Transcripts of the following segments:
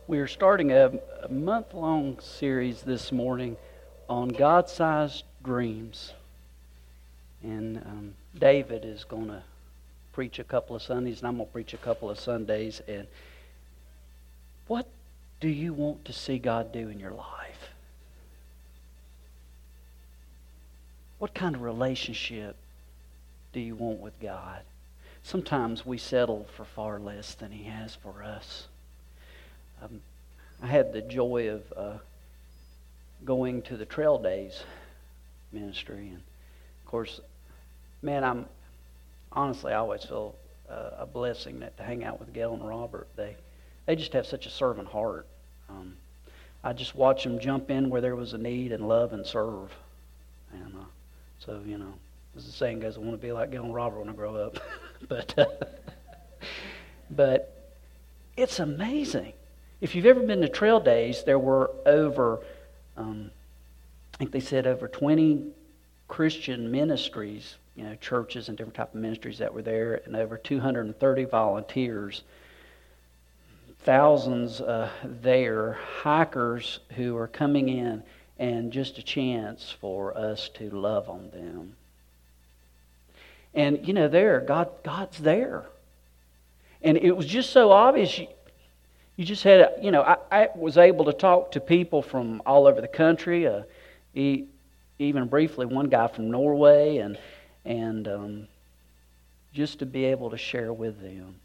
We are starting a month-long series this morning on God-sized dreams. And David is going to preach a couple of Sundays, and I'm going to preach a couple of Sundays. And what do you want to see God do in your life? What kind of relationship do you want with God? Sometimes we settle for far less than He has for us. I had the joy of going to the Trail Days ministry, and of course, man, I always feel a blessing that to hang out with Gail and Robert. They just have such a servant heart. I just watch them jump in where there was a need and love and serve, and so as the saying goes, I want to be like Gail and Robert when I grow up. but it's amazing. If you've ever been to Trail Days, there were over, I think they said over 20 Christian ministries, churches and different type of ministries that were there, and over 230 volunteers. Thousands there, hikers who are coming in, and just a chance for us to love on them. And God's there. And it was just so obvious. You just had, I was able to talk to people from all over the country. Even briefly, one guy from Norway, and just to be able to share with them.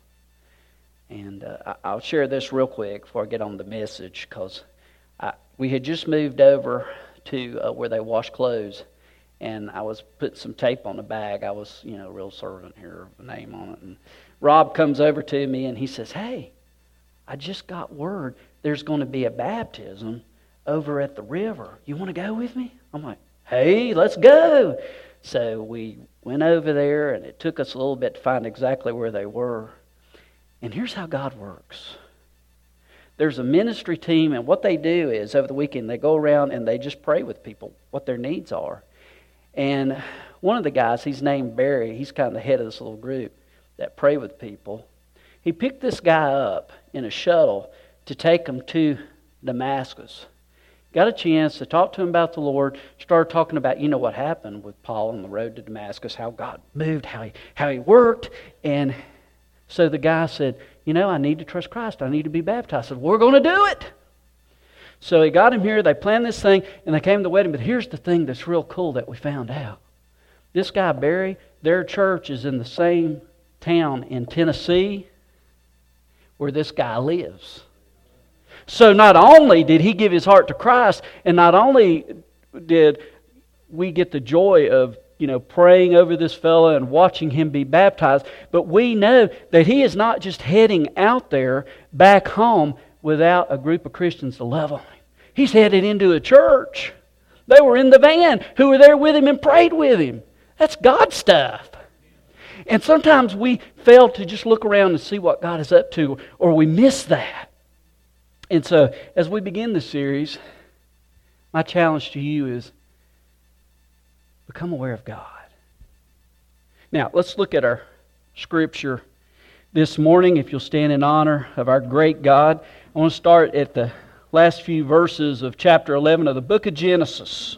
And I'll share this real quick before I get on the message, because we had just moved over to where they wash clothes, and I was putting some tape on the bag. I was, real servant here, a name on it. And Rob comes over to me and he says, "Hey, I just got word there's going to be a baptism over at the river. You want to go with me?" I'm like, "Hey, let's go." So we went over there, and it took us a little bit to find exactly where they were. And here's how God works. There's a ministry team, and what they do is over the weekend they go around and they just pray with people what their needs are. And one of the guys, he's named Barry, he's kind of the head of this little group that pray with people. He picked this guy up in a shuttle to take him to Damascus. Got a chance to talk to him about the Lord, started talking about, what happened with Paul on the road to Damascus, how God moved, how he worked. And so the guy said, I need to trust Christ. I need to be baptized. I said, "We're going to do it." So he got him here, they planned this thing, and they came to the wedding. But here's the thing that's real cool that we found out. This guy, Barry, their church is in the same town in Tennessee where this guy lives. So not only did he give his heart to Christ, and not only did we get the joy of praying over this fellow and watching him be baptized, but we know that he is not just heading out there back home without a group of Christians to love on him. He's headed into a church. They were in the van who were there with him and prayed with him. That's God stuff. And sometimes we fail to just look around and see what God is up to, or we miss that. And so, as we begin this series, my challenge to you is become aware of God. Now, let's look at our scripture this morning, if you'll stand in honor of our great God. I want to start at the last few verses of chapter 11 of the book of Genesis.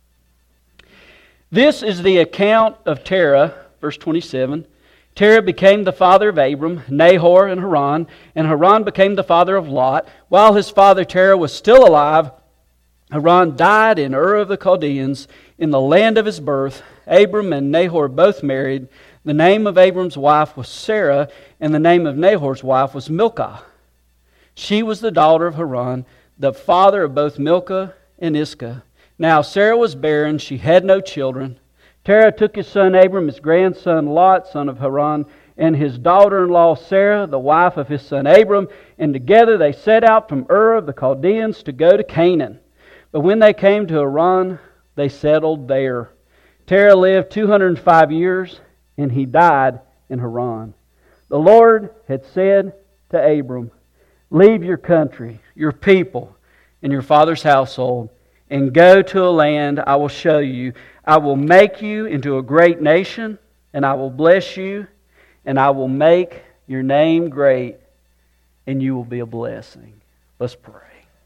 This is the account of Terah, verse 27. Terah became the father of Abram, Nahor, and Haran became the father of Lot. While his father Terah was still alive, Haran died in Ur of the Chaldeans, in the land of his birth. Abram and Nahor both married. The name of Abram's wife was Sarah, and the name of Nahor's wife was Milcah. She was the daughter of Haran, the father of both Milcah and Iscah. Now Sarah was barren, she had no children. Terah took his son Abram, his grandson Lot, son of Haran, and his daughter-in-law Sarah, the wife of his son Abram, and together they set out from Ur of the Chaldeans to go to Canaan. But when they came to Haran, they settled there. Terah lived 205 years, and he died in Haran. The Lord had said to Abram, "Leave your country, your people, and your father's household, and go to a land I will show you. I will make you into a great nation, and I will bless you, and I will make your name great, and you will be a blessing." Let's pray.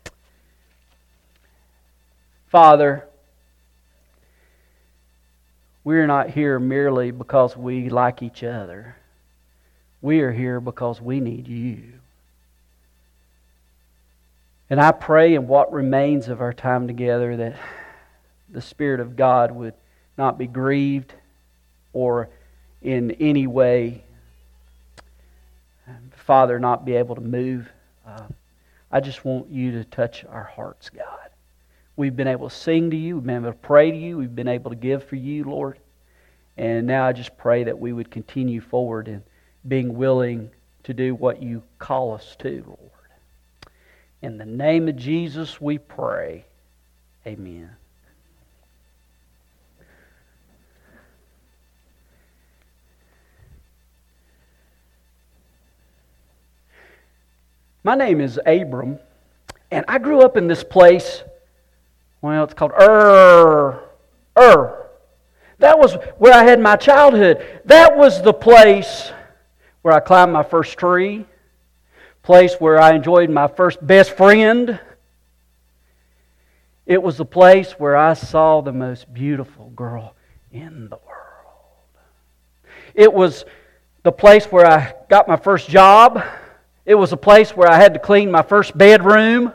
Father, we're not here merely because we like each other. We are here because we need You. And I pray in what remains of our time together that the Spirit of God would not be grieved or in any way, Father, not be able to move. I just want You to touch our hearts, God. We've been able to sing to You. We've been able to pray to You. We've been able to give for You, Lord. And now I just pray that we would continue forward in being willing to do what You call us to, Lord. In the name of Jesus we pray. Amen. My name is Abram, and I grew up in this place, well, it's called Ur. That was where I had my childhood. That was the place where I climbed my first tree, place where I enjoyed my first best friend. It was the place where I saw the most beautiful girl in the world. It was the place where I got my first job. It was a place where I had to clean my first bedroom.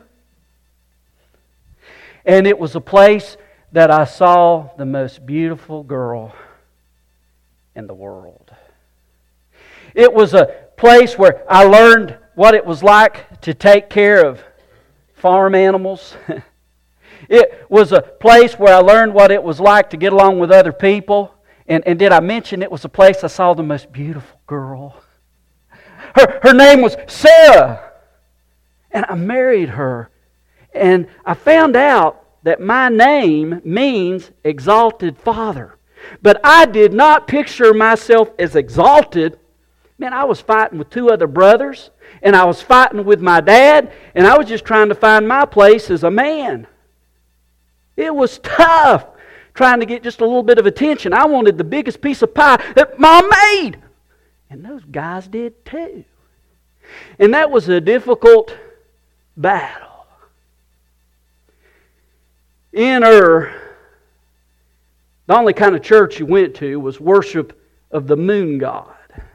And it was a place that I saw the most beautiful girl in the world. It was a place where I learned what it was like to take care of farm animals. It was a place where I learned what it was like to get along with other people. And did I mention it was a place I saw the most beautiful girl? Her name was Sarah. And I married her. And I found out that my name means exalted father. But I did not picture myself as exalted. Man, I was fighting with two other brothers. And I was fighting with my dad. And I was just trying to find my place as a man. It was tough trying to get just a little bit of attention. I wanted the biggest piece of pie that Mom made. And those guys did too. And that was a difficult battle. In the only kind of church you went to was worship of the moon god.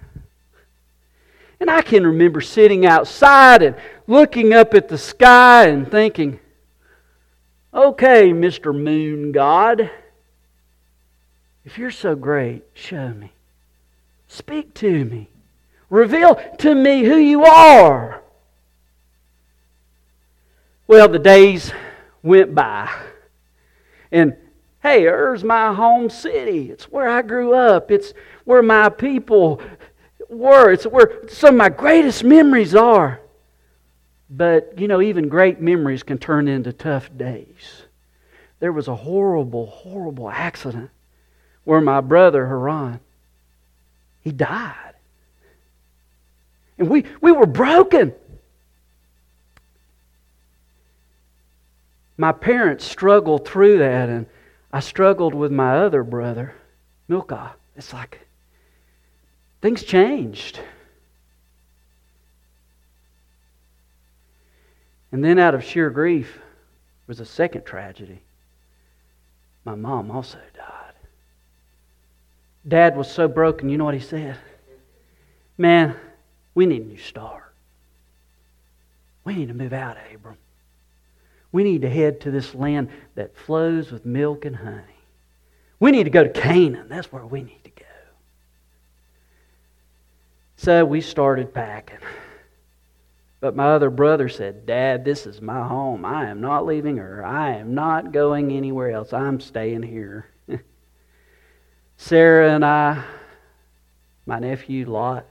And I can remember sitting outside and looking up at the sky and thinking, okay, Mr. Moon God, if You're so great, show me. Speak to me. Reveal to me who You are. Well, the days went by. And hey, Ur's my home city. It's where I grew up. It's where my people were. It's where some of my greatest memories are. But, even great memories can turn into tough days. There was a horrible, horrible accident where my brother, Haran, he died. And we were broken. My parents struggled through that, and I struggled with my other brother, Milka. It's like things changed. And then out of sheer grief was a second tragedy. My mom also died. Dad was so broken, you know what he said? Man, we need a new start. We need to move out, Abram. We need to head to this land that flows with milk and honey. We need to go to Canaan. That's where we need to go. So we started packing. But my other brother said, Dad, this is my home. I am not leaving her. I am not going anywhere else. I'm staying here. Sarah and I, my nephew Lot,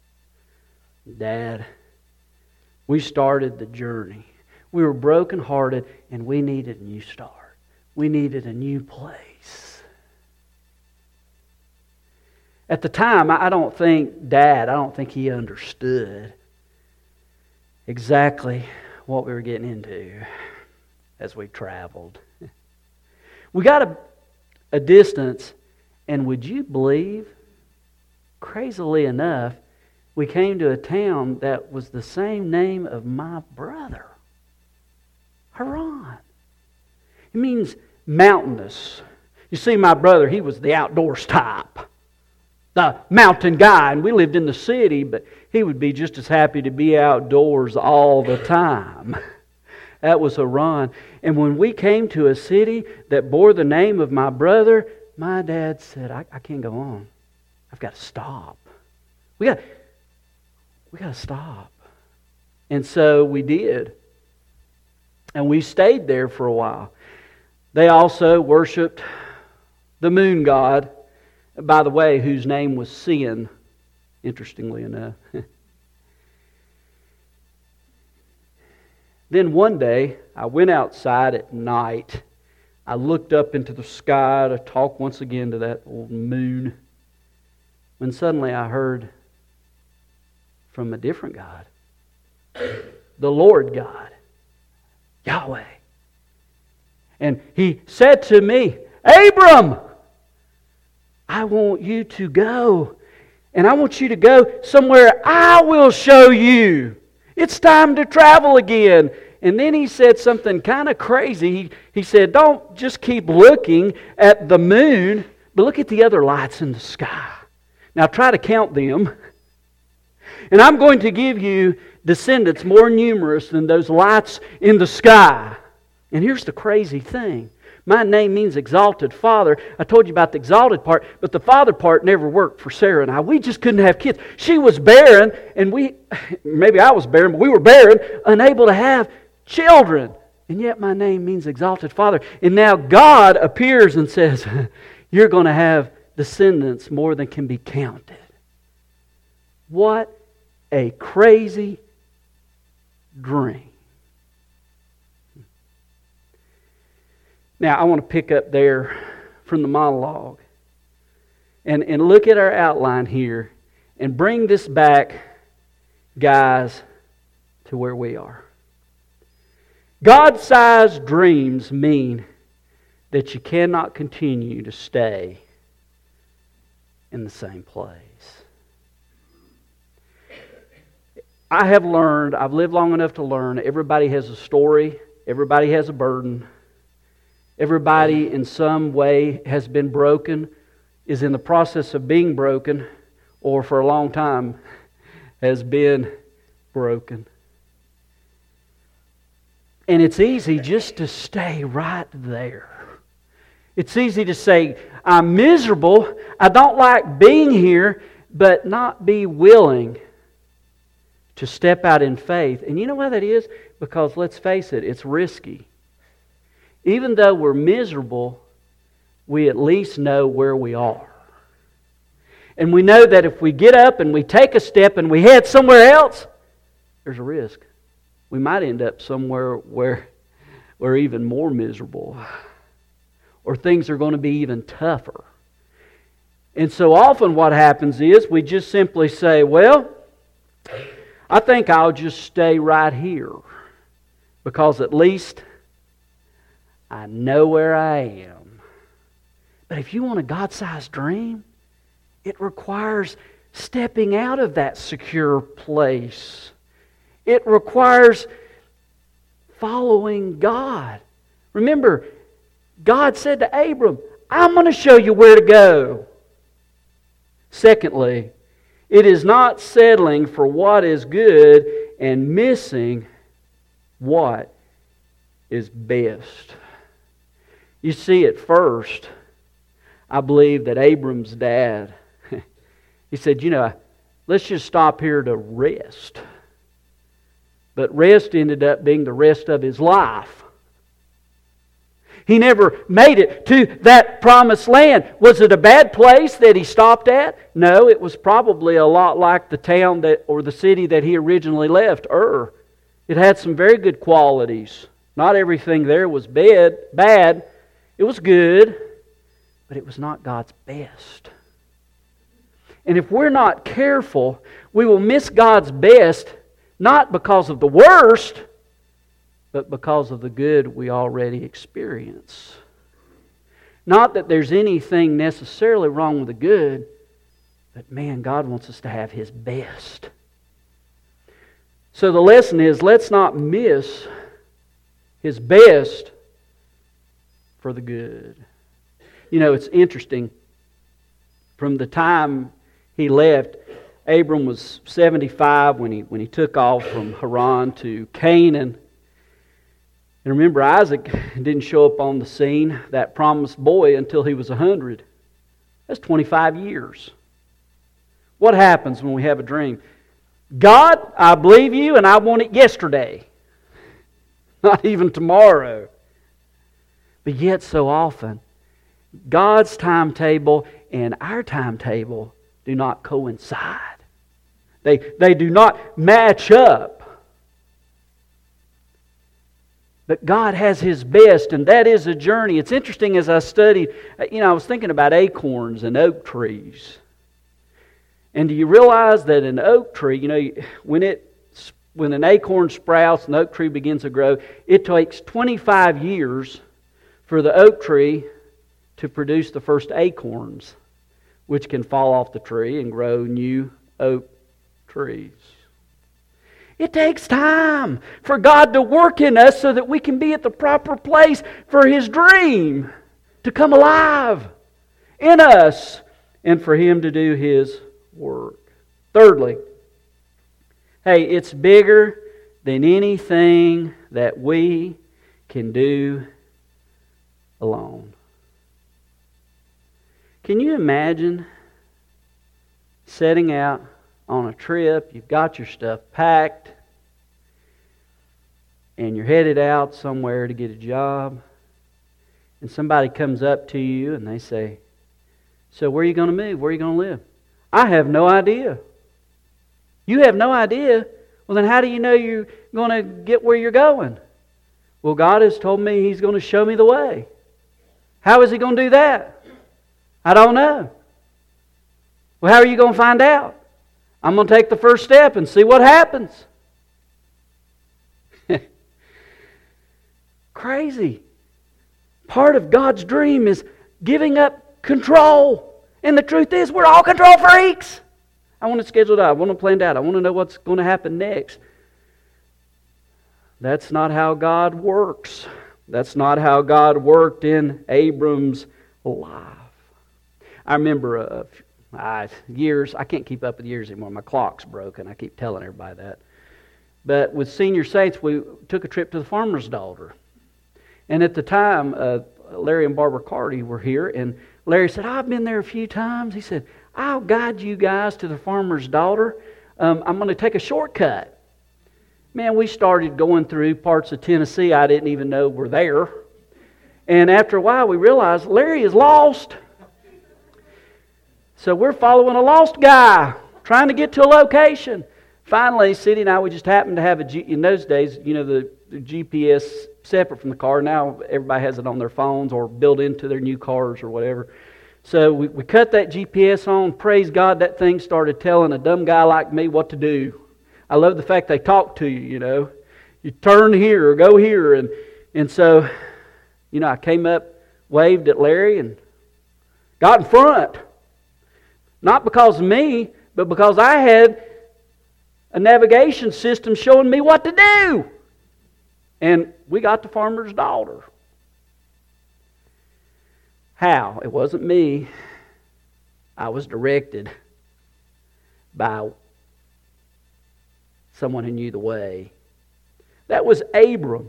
Dad, we started the journey. We were brokenhearted and we needed a new start. We needed a new place. At the time, I don't think he understood exactly what we were getting into as we traveled. We got a distance, and would you believe, crazily enough, we came to a town that was the same name of my brother. Haran. It means mountainous. You see, my brother, he was the outdoors type. The mountain guy. And we lived in the city, but he would be just as happy to be outdoors all the time. That was Haran. And when we came to a city that bore the name of my brother, my dad said, I can't go on. I've got to stop. We got to stop. And so we did. And we stayed there for a while. They also worshipped the moon god, by the way, whose name was Sin, interestingly enough. Then one day, I went outside at night. I looked up into the sky to talk once again to that old moon, when suddenly I heard from a different God, the Lord God, Yahweh. And He said to me, Abram, I want you to go. And I want you to go somewhere I will show you. It's time to travel again. And then He said something kind of crazy. He said, don't just keep looking at the moon, but look at the other lights in the sky. Now try to count them. And I'm going to give you descendants more numerous than those lights in the sky. And here's the crazy thing. My name means exalted father. I told you about the exalted part, but the father part never worked for Sarah and I. We just couldn't have kids. She was barren, and maybe I was barren, but we were barren, unable to have children. And yet my name means exalted father. And now God appears and says, you're going to have descendants more than can be counted. What a crazy dream. Now, I want to pick up there from the monologue and look at our outline here and bring this back, guys, to where we are. God-sized dreams mean that you cannot continue to stay in the same place. I have learned, I've lived long enough to learn, everybody has a story, everybody has a burden. Everybody in some way has been broken, is in the process of being broken, or for a long time has been broken. And it's easy just to stay right there. It's easy to say, I'm miserable, I don't like being here, but not be willing to step out in faith. And you know why that is? Because let's face it, it's risky. Even though we're miserable, we at least know where we are. And we know that if we get up and we take a step and we head somewhere else, there's a risk. We might end up somewhere where we're even more miserable. Or things are going to be even tougher. And so often what happens is we just simply say, well, I think I'll just stay right here. Because at least I know where I am. But if you want a God-sized dream, it requires stepping out of that secure place. It requires following God. Remember, God said to Abram, I'm going to show you where to go. Secondly, it is not settling for what is good and missing what is best. You see, at first, I believe that Abram's dad, he said, let's just stop here to rest. But rest ended up being the rest of his life. He never made it to that promised land. Was it a bad place that he stopped at? No, it was probably a lot like the town or the city that he originally left, Ur. It had some very good qualities. Not everything there was bad. It was good, but it was not God's best. And if we're not careful, we will miss God's best, not because of the worst, but because of the good we already experience. Not that there's anything necessarily wrong with the good, but man, God wants us to have His best. So the lesson is, let's not miss His best for the good. You know, it's interesting. From the time he left, Abram was 75 when he took off from Haran to Canaan. And remember, Isaac didn't show up on the scene, that promised boy, until he was 100. That's 25 years. What happens when we have a dream? God, I believe you and I want it yesterday. Not even tomorrow. But yet so often, God's timetable and our timetable do not coincide. They do not match up. But God has His best, and that is a journey. It's interesting as I studied, I was thinking about acorns and oak trees. And do you realize that an oak tree, when an acorn sprouts and the oak tree begins to grow, it takes 25 years for the oak tree to produce the first acorns, which can fall off the tree and grow new oak trees. It takes time for God to work in us so that we can be at the proper place for His dream to come alive in us and for Him to do His work. Thirdly, hey, it's bigger than anything that we can do alone. Can you imagine setting out on a trip? You've got your stuff packed and you're headed out somewhere to get a job, and somebody comes up to you and they say, "So where are you going to move? Where are you going to live?" "I have no idea." "You have no idea? Well, then how do you know you're going to get where you're going?" "Well, God has told me He's going to show me the way." "How is He going to do that?" "I don't know." "Well, how are you going to find out?" "I'm going to take the first step and see what happens." Crazy. Part of God's dream is giving up control. And the truth is, we're all control freaks. I want to schedule it out. I want to plan it out. I want to know what's going to happen next. That's not how God works. That's not how God worked in Abram's life. I remember years, I can't keep up with years anymore. My clock's broken. I keep telling everybody that. But with Senior Saints, we took a trip to the Farmer's Daughter. And at the time, Larry and Barbara Carty were here, and Larry said, "I've been there a few times." He said, "I'll guide you guys to the Farmer's Daughter. I'm going to take a shortcut." Man, we started going through parts of Tennessee I didn't even know were there. And after a while, we realized Larry is lost. So we're following a lost guy, trying to get to a location. Finally, Cindy and I, we just happened to have in those days, the GPS separate from the car. Now everybody has it on their phones or built into their new cars or whatever. So we cut that GPS on. Praise God, that thing started telling a dumb guy like me what to do. I love the fact they talk to you, You turn here or go here. And so, I came up, waved at Larry, and got in front. Not because of me, but because I had a navigation system showing me what to do. And we got the Farmer's Daughter. How? It wasn't me. I was directed by someone who knew the way. That was Abram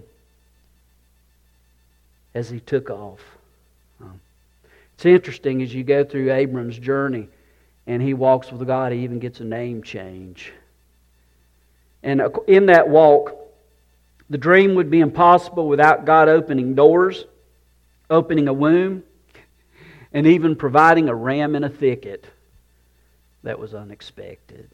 as he took off. It's interesting as you go through Abram's journey and he walks with God, he even gets a name change. And in that walk, the dream would be impossible without God opening doors, opening a womb, and even providing a ram in a thicket that was unexpected.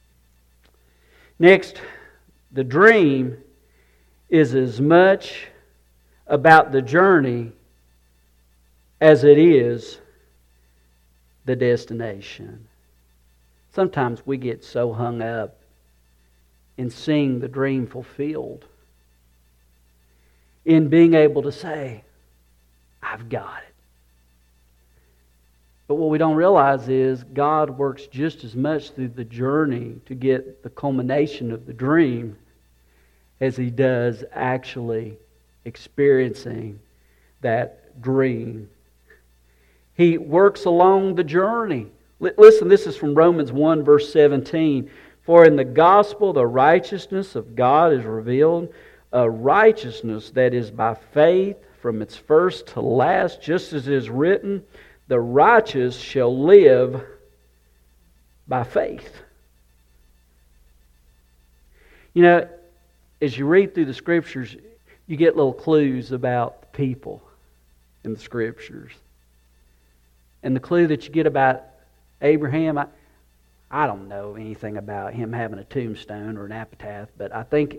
Next, the dream is as much about the journey as it is the destination. Sometimes we get so hung up in seeing the dream fulfilled, in being able to say, "I've got it." But what we don't realize is God works just as much through the journey to get the culmination of the dream as He does actually experiencing that dream. He works along the journey. Listen, this is from Romans 1, verse 17. For in the gospel the righteousness of God is revealed, a righteousness that is by faith from its first to last, just as it is written, the righteous shall live by faith. You know, as you read through the Scriptures, you get little clues about the people in the Scriptures. And the clue that you get about Abraham, I don't know anything about him having a tombstone or an epitaph, but I think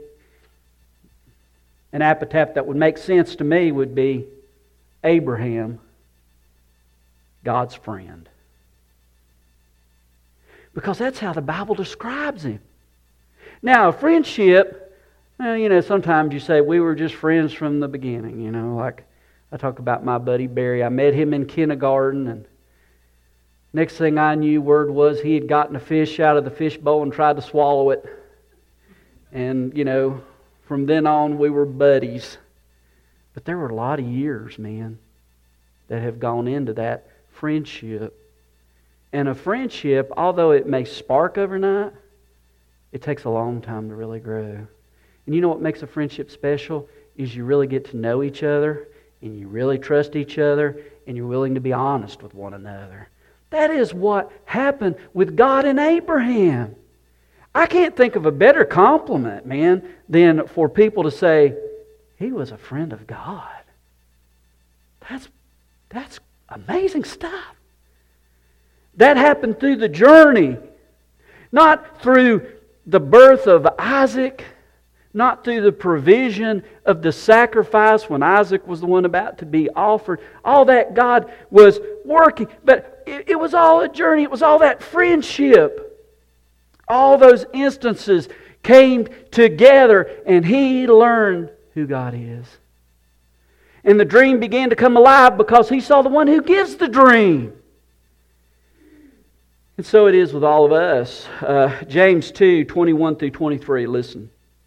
an epitaph that would make sense to me would be Abraham, God's friend. Because that's how the Bible describes him. Now, a friendship, well, sometimes you say, we were just friends from the beginning, like I talk about my buddy Barry. I met him in kindergarten, and next thing I knew, word was he had gotten a fish out of the fish bowl and tried to swallow it. And, from then on, we were buddies. But there were a lot of years, man, that have gone into that friendship. And a friendship, although it may spark overnight, it takes a long time to really grow. And you know what makes a friendship special? Is you really get to know each other, and you really trust each other, and you're willing to be honest with one another. That is what happened with God and Abraham. I can't think of a better compliment, man, than for people to say, he was a friend of God. That's amazing stuff. That happened through the journey, not through the birth of Isaac, not through the provision of the sacrifice when Isaac was the one about to be offered. All that God was working, but it was all a journey. It was all that friendship. All those instances came together, and he learned who God is. And the dream began to come alive because he saw the one who gives the dream. And so it is with all of us. James 2, 21 through 23, listen.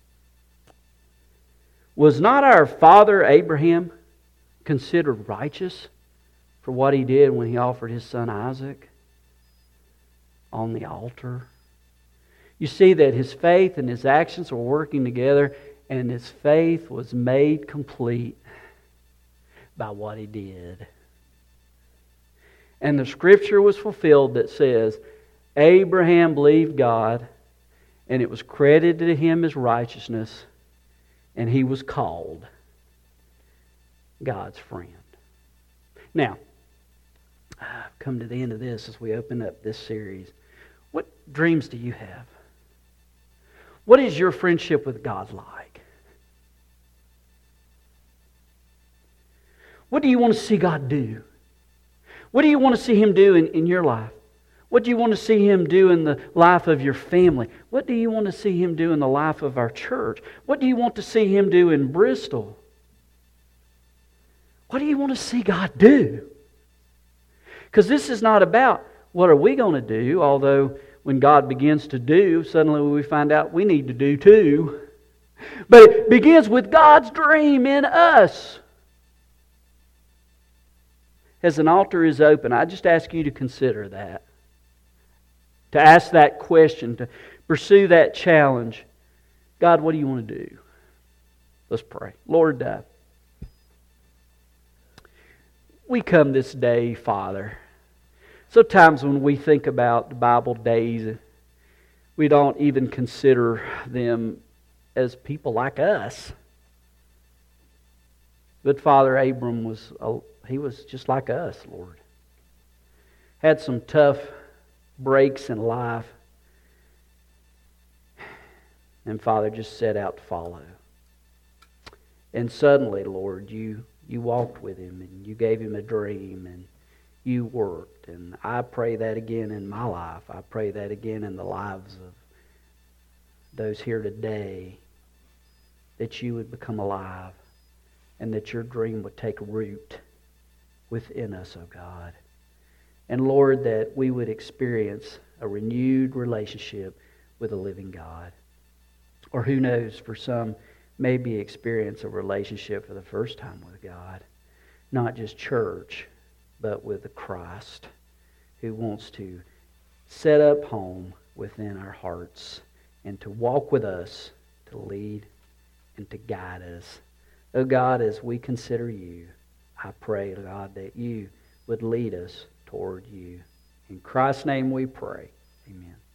Was not our father Abraham considered righteous for what he did when he offered his son Isaac on the altar? You see that his faith and his actions were working together, and his faith was made complete by what he did. And the Scripture was fulfilled that says, Abraham believed God, and it was credited to him as righteousness, and he was called God's friend. Now, I've come to the end of this as we open up this series. What dreams do you have? What is your friendship with God like? What do you want to see God do? What do you want to see Him do in your life? What do you want to see Him do in the life of your family? What do you want to see Him do in the life of our church? What do you want to see Him do in Bristol? What do you want to see God do? Because this is not about what are we going to do, although when God begins to do, suddenly we find out we need to do too. But it begins with God's dream in us. As an altar is open, I just ask you to consider that. To ask that question, to pursue that challenge. God, what do you want to do? Let's pray. Lord, we come this day, Father. Sometimes when we think about the Bible days, we don't even consider them as people like us. But Father, Abram was just like us, Lord. Had some tough breaks in life. And Father just set out to follow. And suddenly, Lord, you walked with him and you gave him a dream and you worked. And I pray that again in my life. I pray that again in the lives of those here today, that you would become alive and that your dream would take root within us, oh God. And Lord, that we would experience a renewed relationship with a living God. Or who knows, for some, maybe experience a relationship for the first time with God. Not just church, but with the Christ who wants to set up home within our hearts and to walk with us, to lead and to guide us. Oh God, as we consider you, I pray, God, that you would lead us toward you. In Christ's name we pray. Amen.